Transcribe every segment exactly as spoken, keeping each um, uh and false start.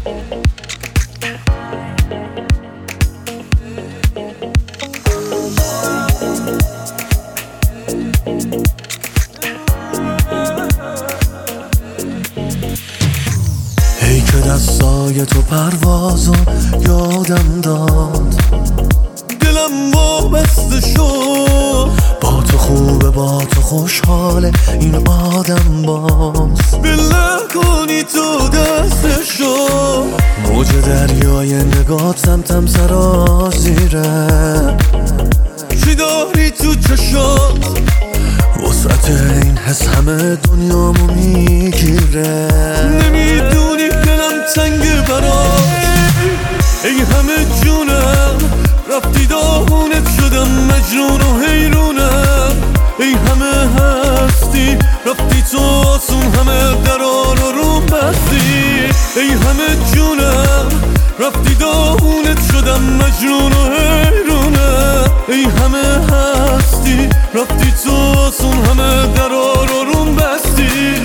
ای که دستای تو پروازو یادم داد، دلم وابسته شد. با تو خوبه، با تو خوشحاله این آدم باز. بله کنی تو دستشو، موج دریای نگات سمتم سرازیره. چی داری تو چشات؟ وسعت این حس همه دنیامو میگیره. نمیدونی دلم تنگ برات، ای همه جونم رفتی داغونت شدم مجنون و حیرونم. ای همه هستی رفتی تو آسون همه درار و روم بستی. ای همه جونم رفتی داغونت شدم مجنون و حیرونم. ای همه هستی رفتی تو آسون همه درار و روم بستی.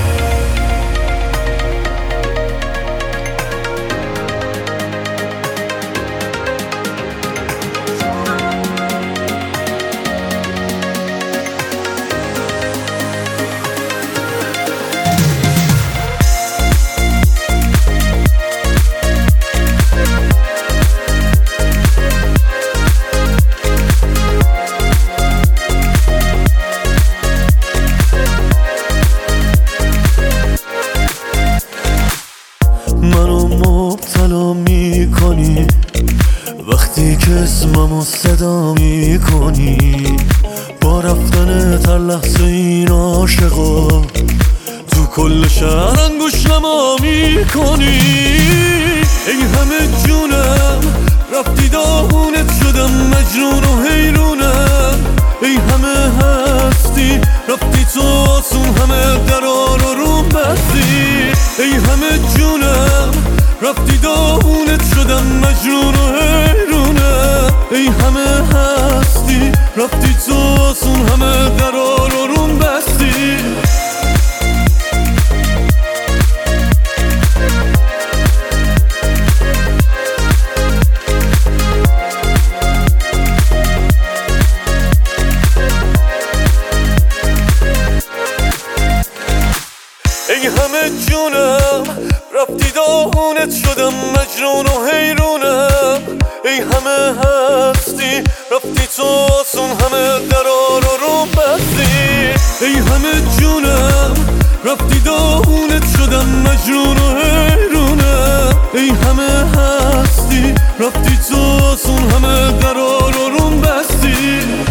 منو مبتلا میکنی وقتی که اسممو صدا میکنی. با رفتن هر لحظه این عاشقا تو کل شهر انگوش نما میکنی. ای همه جونم رفتی داغونت شدم مجنون و حیرونم. ای همه هستی رفتی تو آسون همه درار و روم بستی. ای همه جونم رفتی داغونت شدم مجنون و حیرونم. ای همه هستی رفتی تو آسون همه درار و روم بستی. ای همه جونم رفتی داغونت شدم مجنون و حیرونم. ای همه هستی رفتی تو آسون همه درار و روم بستی. ای همه جونم رفتی داغونت شدم مجنون و حیرونم. ای همه هستی رفتی تو آسون همه درار و روم بستی.